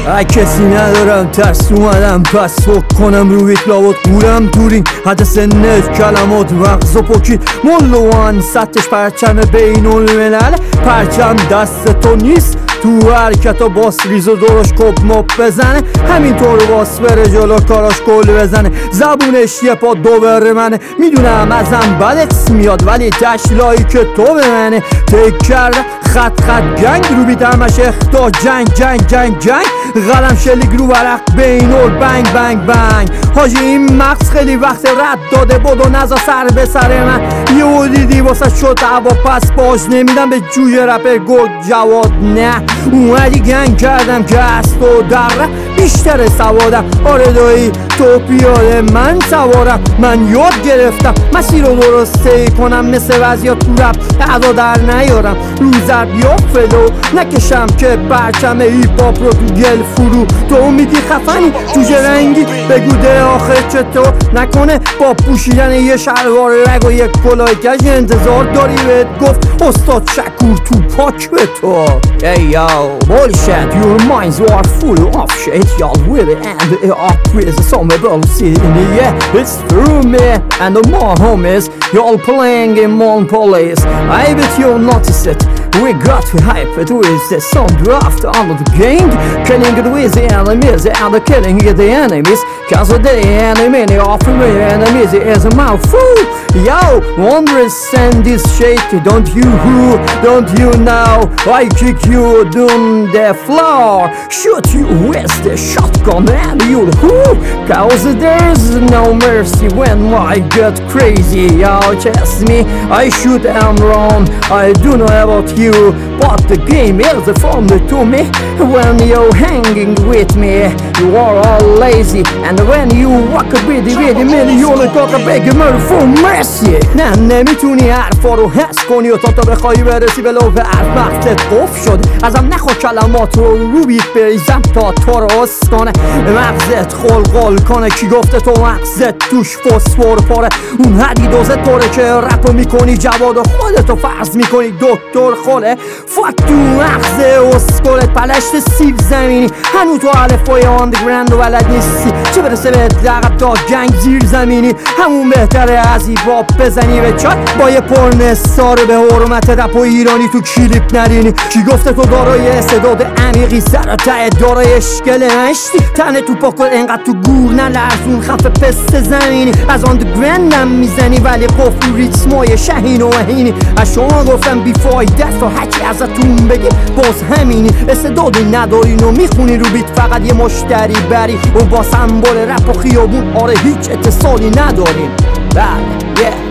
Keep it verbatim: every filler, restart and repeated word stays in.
کسی ندارم ترس اومدم پس حک کنم رو بیت لابد قولم تورین حد سنت کلمات مغز و پکید ملوان سطحش پرچم بین الملل پرچم دست تو نیست تو حرکت و باس ریز و درش کب مب بزنه همینطور باس بره جلو کاراش کل بزنه زبونش یه پا دو بره منه میدونم ازم بدت میاد ولی تشلایی که تو به منه تک کرده خط خط گنگ رو بیت همش اختا جنگ جنگ جنگ جنگ قلم شلیگ رو ورق بینول بنگ بنگ بنگ حاجی این مغز خیلی وقت رد داده بود و نزا سر به سر من یهو دیدی واسه شد هوا پس باش نمیدم به جوی رپر گل جواد نه اومدی گنگ کردم که از تو در بیشتر سوادم آره دایی تو پیاده من سوارم من یاد گرفتم مسیر رو درسته کنم مثل وضعیات تو رپ ادا در نیارم روزر بیا فلو نکشم که پرچم هیپ هاپ رو تو گل فرو تو امیدی خفنی تو جرنگی بگو ده آخر چطور نکنه با پوشیدن یه شلوار رگ و یک کلاه کج انتظار داری بهت گفت استاد شکور تو پاک به تو Hey yo, bullshit, your minds are full of shit Y'all really end up with some ability in the air It's true me and my homies Y'all playing in Mon Police I bet you'll notice it We got to hype it with the some draft under the gang Killing it with the enemies and the killing the enemies Cause the enemy of the enemies is a mouthful Yo, wondering send this shit Don't you who, don't you know I kick you down the floor Shoot you with the shotgun and you'll who Cause there's no mercy when I get crazy Yo, trust me, I shoot and run I do know about you But the game is fun to me When you're hanging with me You are all lazy And when you walk with the with the middle You'll got a big murder for mercy نه نمیتونی حرفا رو حس کنی و تا تا بخوایی برسی به لوح حرف مغزت قفل شد ازم نخوا کلمات رو رو بیت بریزم تا تو رو استانه مغزت خلقل کنه کی گفته تو مغزت توش فسفر پاره اون حدیدوزه طوره که رپو میکنی جواد و خودتو فرض میکنی دکتر خوله فاک تو مغزه اسکلت پلشت سیب زمینی هنو تو الفای آندگرند و ولد نیستی چه برسه به لقب تا جنگ زیر زمینی همون بهتره از ای باب بزنی به چای با یه پرنستار به حرمت رپ و ایرانی تو کلیپ نرینی کی گفته تو دارای استعداد عمیقی سر ته دارای اشکل نشتی تنه تو پاکو انقدر تو گور نلرزون خفه پست زمینی از آندگرندم میزنی ولی قفل ریتمای شهین و وحینی از شما گفتم بی فایده است و هرچی ازتون بگی باز همینی استعدادی ندارین و میخونی رو بیت فقط یه مشتری بری و با سمبل رپ و خیابون آره هیچ اتصالی ندارین بله yeah